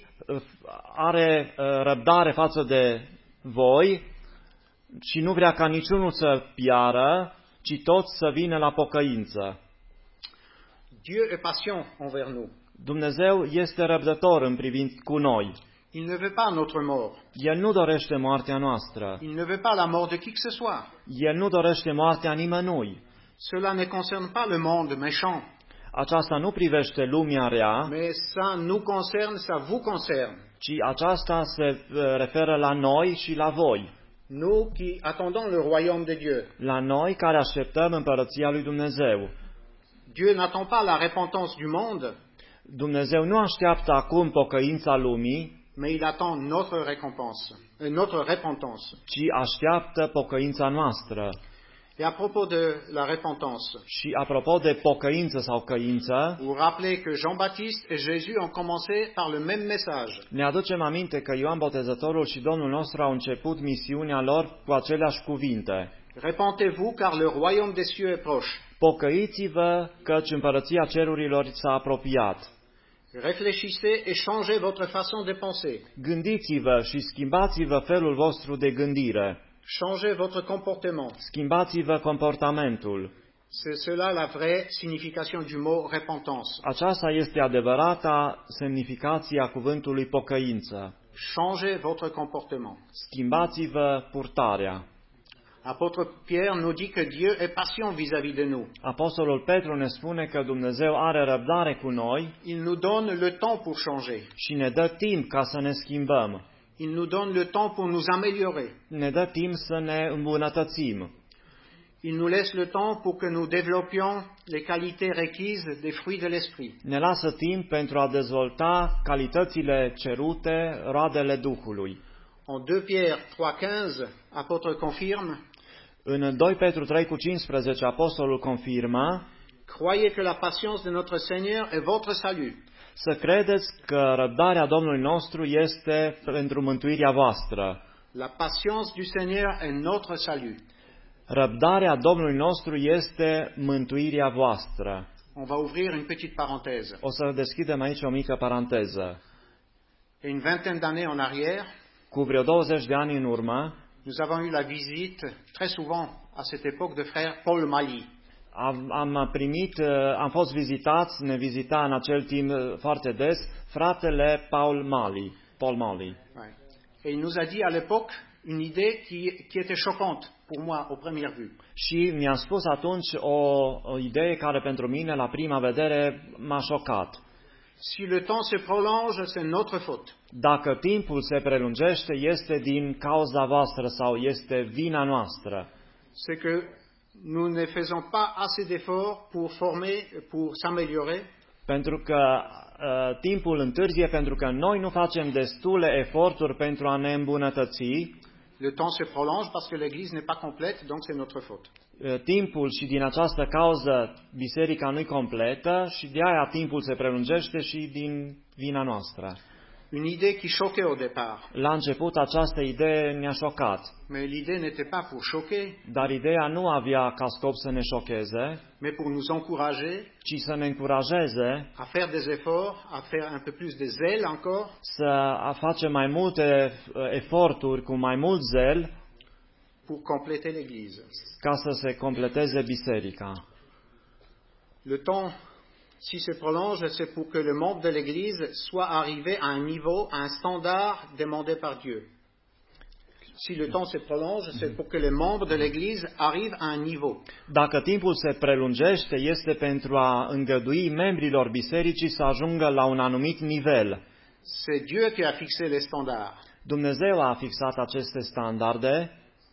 are răbdare față de voi și nu vrea ca niciunul să piară, ci toți să vină la pocăință. Dieu est patient envers nous. Dumnezeu este răbdător în privință cu noi. Il ne veut pas notre mort. El nu dorește moartea noastră. Il ne veut pas la mort de qui que ce soit. El nu dorește moartea nimănui. Cela ne concerne pas le monde méchant, Aceasta nu privește lumea rea, mais ça nous concerne, ça vous concerne. ci aceasta se referă la noi și la voi. Nous qui attendons le royaume de Dieu. La noi care așteptăm împărăția lui Dumnezeu. Dieu n'attend pas la repentance du monde, Dumnezeu nu așteaptă acum pocăința lumii, mais il attend notre récompense, euh, notre repentance. ci așteaptă pocăința noastră. Et à propos de la repentance, Și apropo de pocăință sau căință, vous vous rappelez que Jean-Baptiste et Jésus ont commencé par le même message. ne aducem aminte că Ioan Botezătorul și Domnul nostru au început misiunea lor cu aceleași cuvinte. Repentez-vous, car le royaume des cieux est proche. Pocăiți-vă, căci împărăția cerurilor s-a apropiat. Réfléchissez et changez votre façon de penser. Gândiți-vă și schimbați-vă felul vostru de gândire. Changez votre comportement. Schimbați-vă comportamentul. C'est cela la vraie signification du mot repentance. Aceasta este adevărata semnificație a cuvântului pocăință. Changez votre comportement. Schimbați-vă purtarea. Apôtre Pierre nous dit que Dieu est patient vis-à-vis de nous. Apostolul Petru ne spune că Dumnezeu are răbdare cu noi Il nous donne le temps pour changer. și ne dă timp ca să ne schimbăm. Il nous donne le temps pour nous améliorer. Ne dă timp să ne îmbunătățim. Il nous laisse le temps pour que nous développions les qualités requises des fruits de l'esprit. Ne lasă timp pentru a dezvolta calitățile cerute, roadele Duhului. En deux Pierre trois quinze, apôtre confirme: În doi Petru trei cu cincisprezece, apostolul confirmă: Croyez que la patience de notre Seigneur est votre salut. Să credeți că răbdarea Domnului nostru este pentru mântuirea voastră. La patience du Seigneur est notre salut. Răbdarea Domnului nostru este mântuirea voastră. On va ouvrir une petite parenthèse. O să deschidem aici o mică paranteză. Et une vingtaine d'années en arrière, Cu vreo douăzeci de ani în urmă, nous avons eu la visite, très souvent à cette époque, de frère Paul Mali. am, am primit, am fost vizitați, ne vizita în acel timp foarte des, fratele Paul Mali. Paul Mali. Ouais. Et il nous a dit à l'époque une idée qui, qui était choquante pour moi au première vue. Și mi-a spus atunci o, o idee care pentru mine, la prima vedere, m-a șocat. Si le temps se prolonge, c'est notre faute. Dacă timpul se prelungește, este din cauza voastră sau este vina noastră. C'est que nous ne faisons pas assez d'efforts pour former, pour s'améliorer. Pentru că uh, timpul întârzie, pentru că noi nu facem destule eforturi pentru a ne îmbunătăți. Le temps se prolonge parce que l'Église n'est pas complète, donc c'est notre faute. Uh, timpul și din această cauză biserica nu-i completă și de aia timpul se prelungește și din vina noastră. Une idée qui choquait au départ. La început această idee ne-a șocat, Mais l'idée n'était pas pour choquer, dar ideea nu avea ca scop să ne șocheze, mais pour nous encourager ci să ne încurajeze à faire des efforts, à faire un peu plus de zèle encore, să facem mai multe eforturi cu mai mult zel pour compléter l'Église. ca să se completeze biserica. Le temps, si se prolonge, c'est pour que le membre de l'Église soit arrivé à un niveau, à un standard demandé par Dieu. Si le temps se prolonge, c'est pour que les membres de l'Église arrivent à un niveau. Dacă timpul se prelungește, este pentru a îngădui membrilor bisericii să ajungă la un anumit nivel. C'est Dieu qui a fixé les standards. Dumnezeu a fixat aceste standarde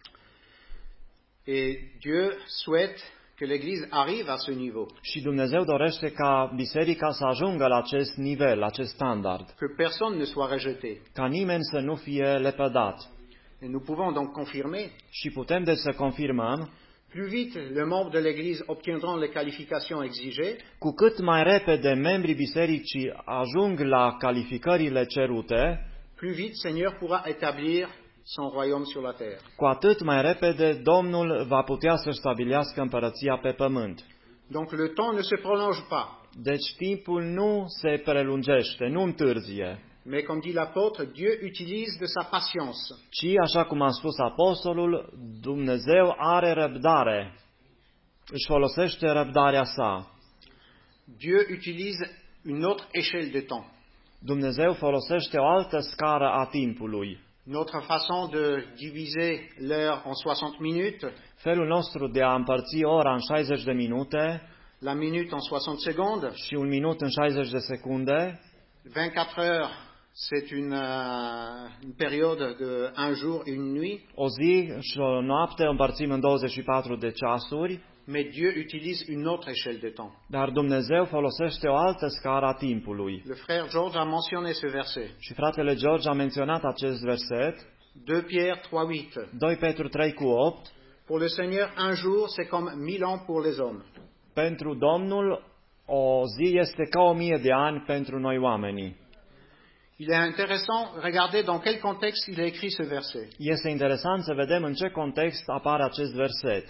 Et Dieu souhaite que l'Église arrive à ce niveau. și Dumnezeu dorește ca biserica să ajungă la acest nivel, la acest standard, Que personne ne soit rejeté. ca nimeni să nu fie lepădat. Et nous pouvons donc confirmer, Și putem deci să confirmăm, plus vite les membres de l'Église obtiendront les qualifications exigées, cu cât mai repede membrii bisericii ajung la calificările cerute, plus vite Seigneur pourra établir son royaume sur la terre. cu atât mai repede Domnul va putea să-și stabilească împărăția pe pământ. Donc le temps ne se prolonge pas, Deci timpul nu se prelungește, nu întârzie, mais comme dit l'apôtre, Dieu utilise de sa patience. ci, așa cum a spus apostolul, Dumnezeu are răbdare, își folosește răbdarea sa. Dieu utilise une autre échelle de temps. Dumnezeu folosește o altă scară a timpului. Notre façon de diviser l'heure en soixante minutes, Felul nostru de a împărți ora în șaizeci de minute la minute en soixante secondes, și un minut în șaizeci de secunde, vingt-quatre heures, c'est une, euh, une période de un jour et une nuit, o zi și o noapte împărțim în douăzeci și patru de ceasuri, mais Dieu utilise une autre échelle de temps. dar Dumnezeu folosește o altă scară a timpului. Le frère George a mentionné ce verset. Și fratele George a menționat acest verset, deux Pierre trois huit. doi Petru trei cu opt, Pour le Seigneur, un jour, c'est comme mille ans pour les hommes. pentru Domnul o zi este ca o mie de ani pentru noi oamenii. Il est intéressant, regardez dans quel contexte il a écrit ce verset. Este interesant să vedem în ce context apare acest verset.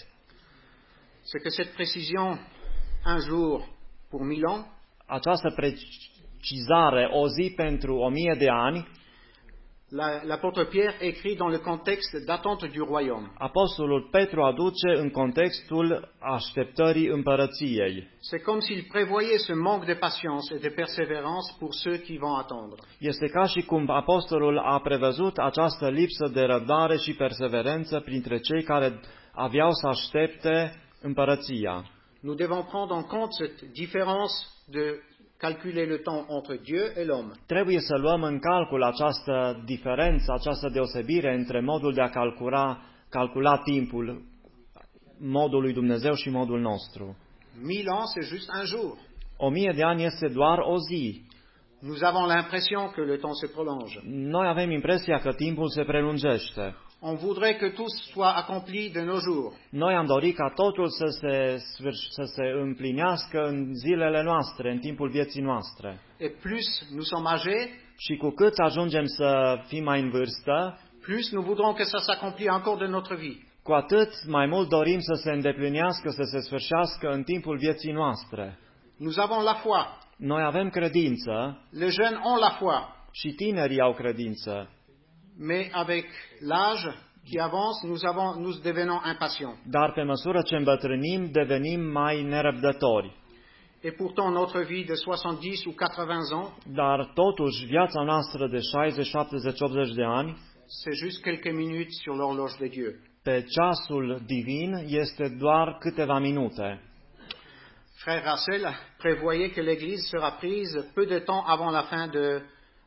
C'est que cette précision, un jour pour mille ans, Această ucizare o zi pentru o mie de ani, La- l'apôtre Pierre écrit dans le contexte d'attente du royaume. Apostolul Petru aduce în contextul așteptării împărăției. C'est comme s'il prévoyait ce manque de patience et de persévérance pour ceux qui vont attendre. Este ca și cum apostolul a prevăzut această lipsă de răbdare și perseverență printre cei care aveau să aștepte împărăția. Nous devons prendre en compte cette différence de calculer le temps entre Dieu et l'homme. Trebuie să luăm în calcul această diferență, această deosebire între modul de a calcula, calcula timpul, modul lui Dumnezeu și modul nostru. Mille ans, c'est juste un jour. O mie de ani este doar o zi. Nous avons l'impression que le temps se prolonge. Noi avem impresia că timpul se prelungește. On voudrait que tout soit accompli de nos jours. Noi am dorit ca totul să se, sfârș- să se împlinească în zilele noastre, în timpul vieții noastre. Et plus nous sommes âgés, Și cu cât ajungem să fim mai în vârstă, plus nous voudrons que ça s'accomplisse encore de notre vie. cu atât mai mult dorim să se îndeplinească, să se sfârșească în timpul vieții noastre. Nous avons la foi. Noi avem credință Les jeunes ont la foi. și tinerii au credință, Mais avec l'âge qui avance, nous, avons, nous devenons impatients. dar pe măsură ce îmbătrânim, devenim mai nerăbdători. Et pourtant, notre vie de soixante-dix ou quatre-vingts ans, Dar totuși, viața noastră de șaizeci, șaptezeci, optzeci de ani, c'est juste quelques minutes sur l'horloge de Dieu. pe ceasul divin, este doar câteva minute. Frère Russell prévoyait que l'Église sera prise peu de temps avant la fin de,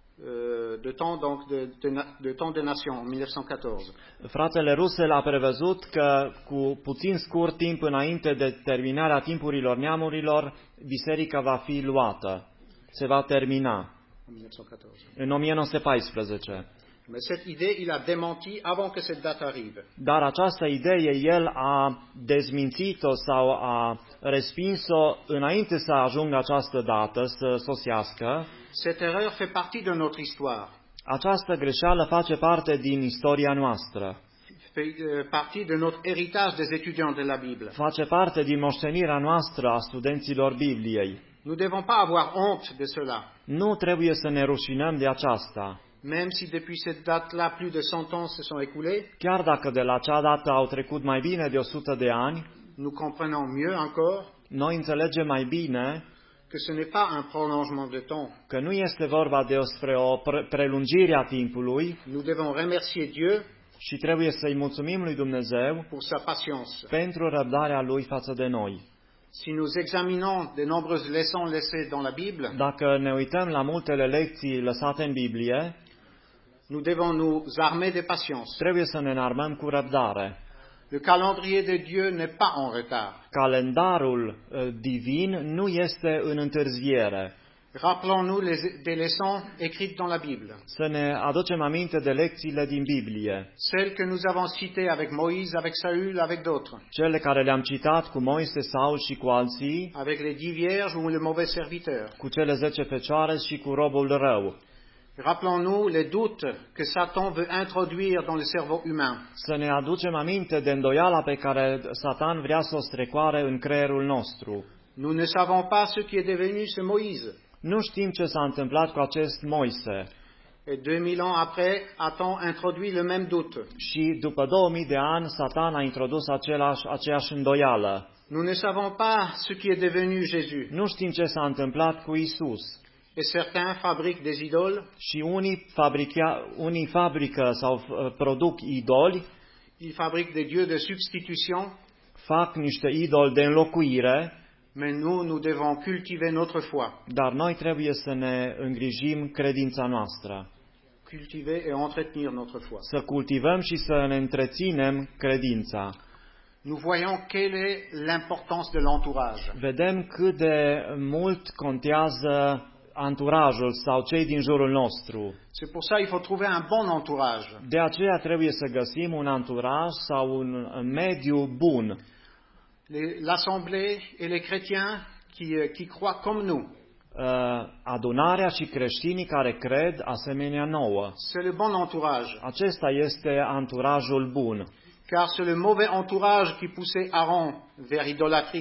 euh, de temps donc de, de, na- de temps des nations, en mille neuf cent quatorze. Fratele Russell a prevăzut că cu puțin scurt timp înainte de terminarea timpurilor neamurilor, biserica va fi luată, se va termina, En mille neuf cent quatorze. în o mie nouă sute paisprezece. Mais cette idée, il a démenti avant que cette date arrive. Dar această idee el a dezmințit-o sau a respins-o înainte să ajungă această dată, să sosească. Cette erreur fait partie de notre histoire, Această greșeală face parte din istoria noastră, fait euh, partie de notre héritage des étudiants de la Bible. face parte din moștenirea noastră a studenților Bibliei. Nous ne devons pas avoir honte de cela, Nu trebuie să ne rușinăm de aceasta. même si depuis cette date-là, plus de cent ans se sont écoulés. Chiar dacă de la acea dată au trecut mai bine de o sută de ani, Nous comprenons mieux encore noi înțelegem mai bine que ce n'est pas un prolongement de temps. că nu este vorba despre o pre- prelungire a timpului Nous devons remercier Dieu și trebuie să-i mulțumim lui Dumnezeu pour sa patience. pentru răbdarea lui față de noi. Si nous examinons de nombreuses leçons laissées dans la Bible, Dacă ne uităm la multele lecții lăsate în Biblie, nous devons nous armer de patience. trebuie să ne înarmăm cu răbdare. Le calendrier de Dieu n'est pas en retard. Calendarul uh, divin nu este în întârziere. Rappelons-nous les, des leçons écrites dans la Bible. Să ne aducem aminte de lecțiile din Biblie, Celles que nous avons citées avec Moïse, avec Saül, avec d'autres. cele care le-am citat cu Moise, Saul și cu alții, Avec les dix vierges ou le mauvais serviteur. cu cele zece fecioare și cu robul rău. Rappelons-nous les doutes que Satan veut introduire dans le cerveau humain. Să ne aducem aminte de îndoiala pe care Satan vrea să o strecoare în creierul nostru. Nous ne savons pas ce qui est devenu ce Moïse. Nu știm ce s-a întâmplat cu acest Moise. Et deux mille ans après, a-t-on introduit le même doute. Și după două mii de ani, Satan a introdus același, aceeași îndoială. Nous ne savons pas ce qui est devenu Jésus. Nu știm ce s-a întâmplat cu Isus. Et certains fabriquent des idoles, Și unii, fabrica, unii fabrică sau uh, produc idoli, ils fabriquent des dieux de substitution, fac niște idoli de înlocuire, mais nous, nous devons cultiver notre foi. dar noi trebuie să ne îngrijim credința noastră. Cultiver et entretenir notre foi. Să cultivăm și să ne întreținem credința. Nous voyons quelle est l'importance de l'entourage. Vedem cât de mult contează anturajul sau cei din jurul nostru. C'est pour ça qu'il faut trouver un bon entourage. De aceea trebuie să găsim un anturaj sau un mediu bun. Les- L'Assemblée et les chrétiens qui, euh, qui croient comme nous. Uh, adunarea și creștinii care cred asemenea nouă. C'est le bon entourage. Acesta este anturajul bun. Car c'est le mauvais entourage qui poussait Aaron vers idolâtrie.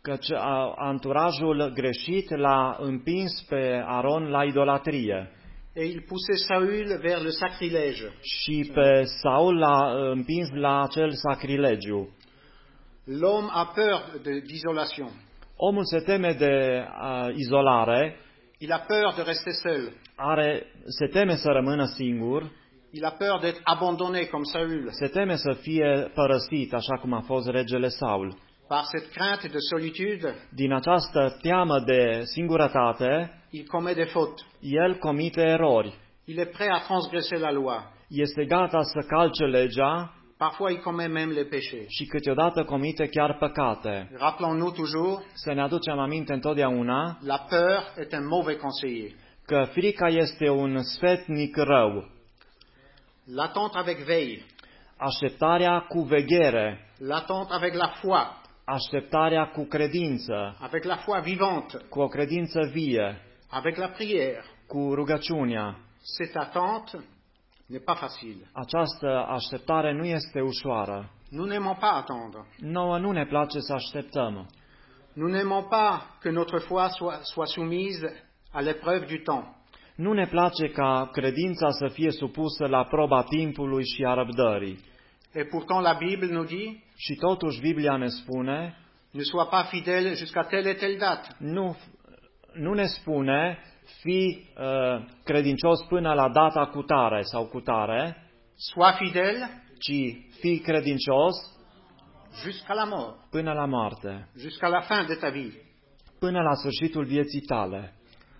căci a- anturajul greșit l-a împins pe Aron la idolatrie et il poussait Saül vers le sacrilège. și pe Saul l-a împins la acel sacrilegiu. L'homme a peur de- d'isolation. Omul se teme de uh, izolare, Il a peur de rester seul. are, se teme să rămână singur, Il a peur d'être abandonné comme Saül. se teme să fie părăsit, așa cum a fost regele Saul. Par cette crainte de solitude, Din această teamă de singurătate, il commet des fautes. el comite erori. Il est prêt à transgresser la loi. Este gata să calce legea Parfois, il commet même les péchés. și câteodată comite chiar păcate. Rappelons-nous toujours, Să ne aducem aminte întotdeauna la peur est un mauvais conseiller. că frica este un sfetnic rău. L'attente avec veille, Așteptarea cu veghere, l'attente avec la foi, așteptarea cu credință, avec la foi vivante, cu o credință vie, avec la prière. cu rugăciunea. Cette attente n'est pas facile. Această așteptare nu este ușoară. Nous n'aimons pas attendre. Nouă nu ne place să așteptăm. Nous n'aimons pas que notre foi soit, soit soumise à l'épreuve du temps. Nu ne place ca credința să fie supusă la proba timpului și a răbdării. Et pourtant, la Bible nous dit, Și totuși Biblia ne spune, ne sois pas fidèle jusqu'à telle et telle date. nu, nu ne spune, fi uh, credincios până la data cutare sau cutare, Sois fidèle ci fi credincios jusqu'à la mort, până la moarte, jusqu'à la fin de ta vie. până la sfârșitul vieții tale.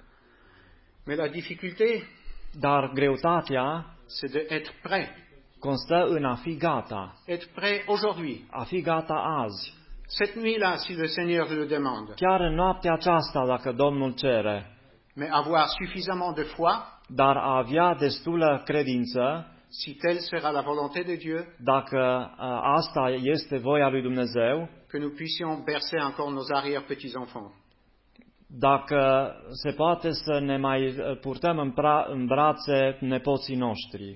Mais la difficulté, Dar greutatea c'est d'être prêt. constă în a fi gata, Être prêt aujourd'hui. a fi gata azi. Cette nuit-là, si le Seigneur le demande. Chiar în noaptea aceasta, dacă Domnul cere, Mais avoir suffisamment de foi, dar a avea destulă credință, si telle sera la volonté de Dieu, dacă uh, asta este voia lui Dumnezeu, que nous puissions bercer encore nos arrière-petits-enfants. dacă se poate să ne mai uh, purtăm în, pra- în brațe nepoții noștri.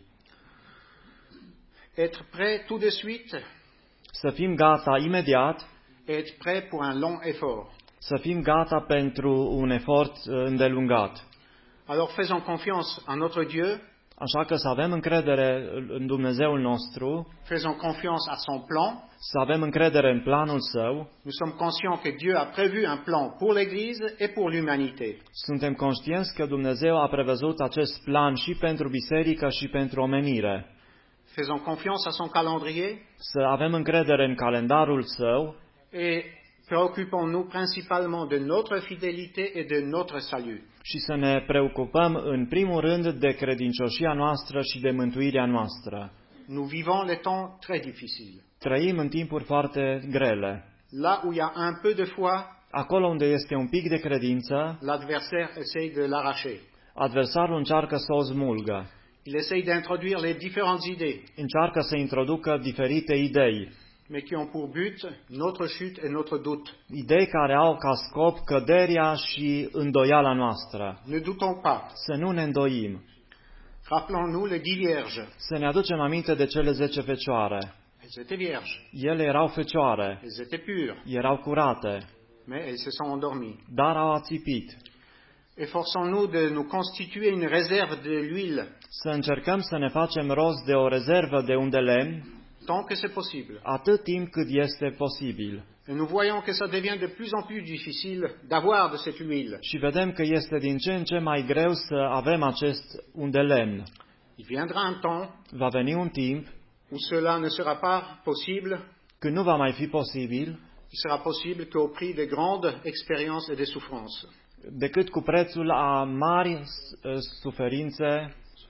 Être prêt tout de suite, Să fim gata imediat, être prêt pour un long effort. să fim gata pentru un efort uh, îndelungat. Alors faisons confiance en notre Dieu, Așa că să avem încredere în Dumnezeul nostru, faisons confiance à son plan. să avem încredere în planul Său. Nous sommes conscients que Dieu a prévu un plan pour l'Église et pour l'humanité. Suntem conștienți că Dumnezeu a prevăzut acest plan și pentru biserică și pentru omenire. Faisons confiance à son calendrier Să avem încredere în calendarul Său et préoccupons-nous principalement de notre fidélité et de notre salut. și să ne preocupăm în primul rând de credincioșia noastră și de mântuirea noastră. Nous vivons les temps très difficiles. Trăim în timpuri foarte grele. Là où il y a un peu de foi, Acolo unde este un pic de credință, l'adversaire essaye de l'arracher. adversarul încearcă să o smulgă. Il essaye d'introduire les différentes idées, Încearcă să introducă diferite idei. mais qui ont pour but notre chute et notre doute. Idei care au ca scop căderea și îndoiala noastră. Ne doutons pas. Să nu ne îndoim. Rappelons-nous les dix vierges. Să ne aducem aminte de cele zece fecioare. Elles étaient vierges, Ele erau fecioare, elles étaient pures, erau curate, mais elles se sont endormies. dar au ațipit. Efforçons-nous de nous constituer une réserve de l'huile, Să încercăm să ne facem rost de o rezervă de unde lemn, tant que c'est possible. atât timp cât este posibil. Et nous voyons que ça devient de plus en plus difficile d'avoir de cette huile. Și vedem că este din ce în ce mai greu să avem acest unde lemn. Il viendra un temps Va veni un timp où cela ne sera pas possible. când nu va mai fi posibil, Il sera possible qu'au prix de grandes expériences et de souffrances. decât cu prețul a mari uh, suferințe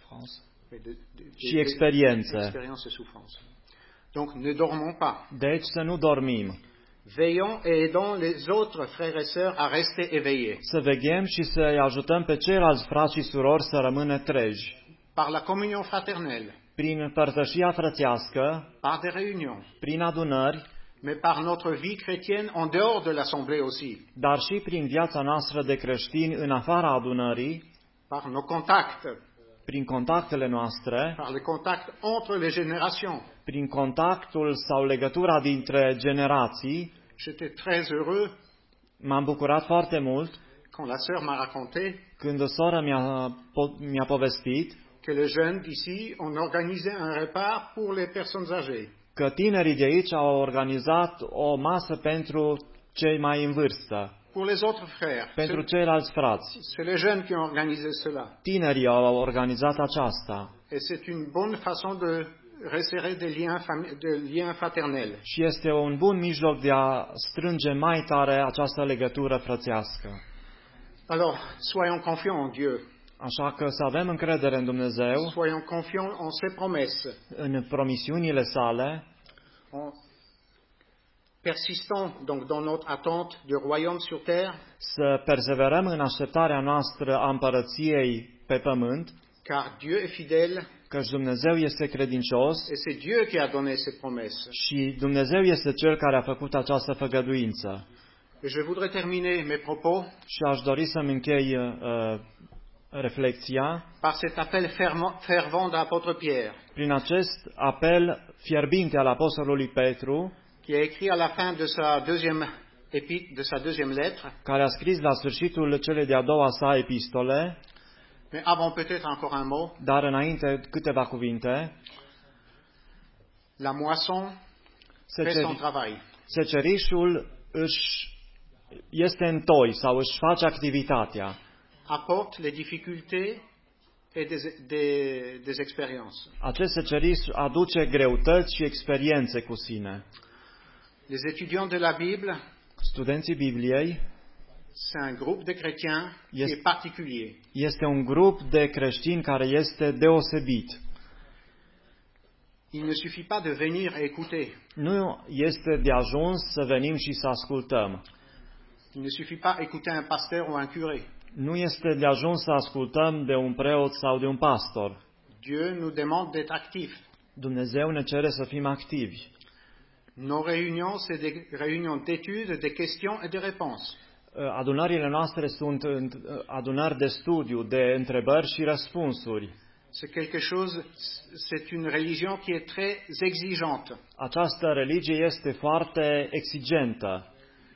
Et de- de- de- și de- experiențe. Expériences et souffrances. Donc ne dormons pas. Deci să nu dormim, Veillons et aidons les autres frères et sœurs à rester éveillés. să veghem și să-i ajutăm pe ceilalți frați și surori să rămână treji. Par la communion fraternelle, Prin părtășia frățească, par des réunions, prin adunări, mais par notre vie chrétienne en dehors de l'assemblée aussi, dar și prin viața noastră de creștini în afara adunării, par nos contacts, prin contactele noastre, par les contacts entre les générations. prin contactul sau legătura dintre generații. J'étais très heureux M-am bucurat foarte mult quand la sœur m'a raconté când o soră mi-a, po- mi-a povestit que les jeunes d'ici ont organisé un repas pour les personnes âgées. că tinerii de aici au organizat o masă pentru cei mai în vârstă, Pour les autres frères. pentru C'est ceilalți frați. c'est les jeunes qui ont organisé cela. Tinerii au organizat aceasta Et c'est une bonne façon de resserrer des liens, fami- de liens fraternels. și este un bun mijloc de a strânge mai tare această legătură frățească. Alors, soyons confiants en Dieu. Așa că să avem încredere în Dumnezeu, Soyons confiants en ses promesses. în promisiunile sale, En persistons donc dans notre attente du royaume sur terre, să perseverăm în așteptarea noastră a împărăției pe pământ, car Dieu est fidèle căci Dumnezeu este credincios et c'est Dieu qui a donné ses promesses. și Dumnezeu este Cel care a făcut această făgăduință. Et je voudrais terminer mes propos Și aș dori să-mi închei uh, reflexia par cet appel fervent fervent de l'apôtre Pierre, prin acest apel fierbinte al Apostolului Petru, qui a écrit à la fin de sa deuxième épître, de sa deuxième lettre. care a scris la sfârșitul celei de-a doua sa epistole, Mais avant peut-être encore un mot. dar înainte câteva cuvinte. La moisson fait son Seceri, travail. secerișul își este în toi sau își face activitatea, Apporte les difficultés et des, des, des expériences. acest seceriș aduce greutăți și experiențe cu sine. Les étudiants de la Bible, Studenții Bibliei c'est un groupe de chrétiens qui Yes. est particulier. este un grup de creștini care este deosebit. Il ne suffit pas de venir et écouter. Nu este de ajuns să venim și să ascultăm. Il ne suffit pas écouter un pasteur ou un curé. Nu este de ajuns să ascultăm de un preot sau de un pastor. Dieu nous demande d'être actifs. Dumnezeu ne cere să fim activi. Nos réunions, c'est des réunions d'études, de questions et de réponses. Adunările noastre sunt adunări de studiu, de întrebări și răspunsuri. C'est quelque chose, c'est une religion qui est très exigeante. Această religie este foarte exigentă.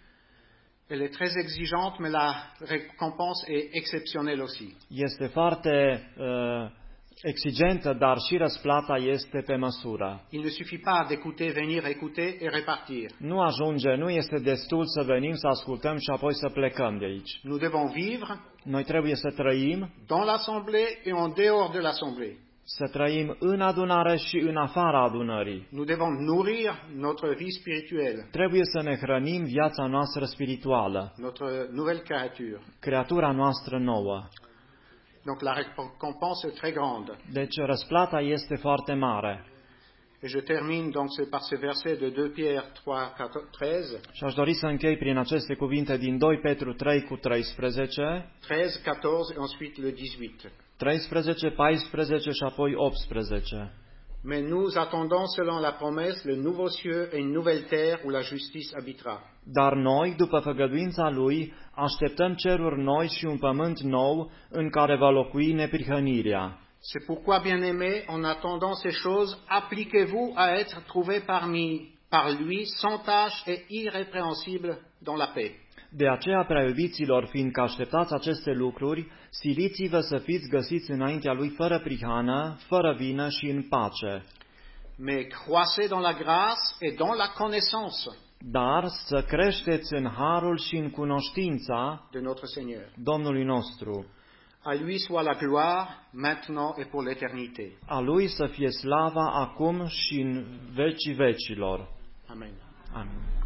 Elle est très exigeante, mais la récompense est exceptionnelle aussi. Este foarte uh, exigentă, dar și răsplata este pe măsură. Il ne suffit pas d'écouter, venir écouter et repartir. Nu ajunge, nu este destul să venim, să ascultăm și apoi să plecăm de aici. Nous devons vivre Noi trebuie să trăim, dans l'assemblée et en dehors de l'assemblée. să trăim în adunare și în afara adunării. Nous devons nourrir notre vie spirituelle, Trebuie să ne hrănim viața noastră spirituală, notre nouvelle créature. creatura noastră nouă. Donc la récompense est très grande. Deci răsplata este foarte mare. Et je termine donc c'est par ce verset de deux Pierre trois, treize, Și aș dori să închei prin aceste cuvinte din doi Petru trei cu treisprezece, treize, quatorze et ensuite le dix-huit. treisprezece, paisprezece și apoi optsprezece. Mais nous attendons selon la promesse le nouveau cieux et une nouvelle terre où la justice habitera. Dar noi, după făgăduința Lui, așteptăm ceruri noi și un pământ nou în care va locui neprihănirea. C'est pourquoi, bien-aimés, en attendant ces choses, appliquez-vous à être trouvés parmi, par lui, sans tache et irrépréhensible dans la paix. De aceea, prea iubiților, fiindcă așteptați aceste lucruri, siliți-vă să fiți găsiți înaintea Lui fără prihană, fără vină și în pace. Mais croissez dans la grâce et dans la connaissance Dar să creșteți în harul și în cunoștința de notre Seigneur. Domnului nostru. À lui soit la gloire, maintenant et pour l'éternité. A Lui să fie slava acum și în vecii vecilor. Amen. Amin.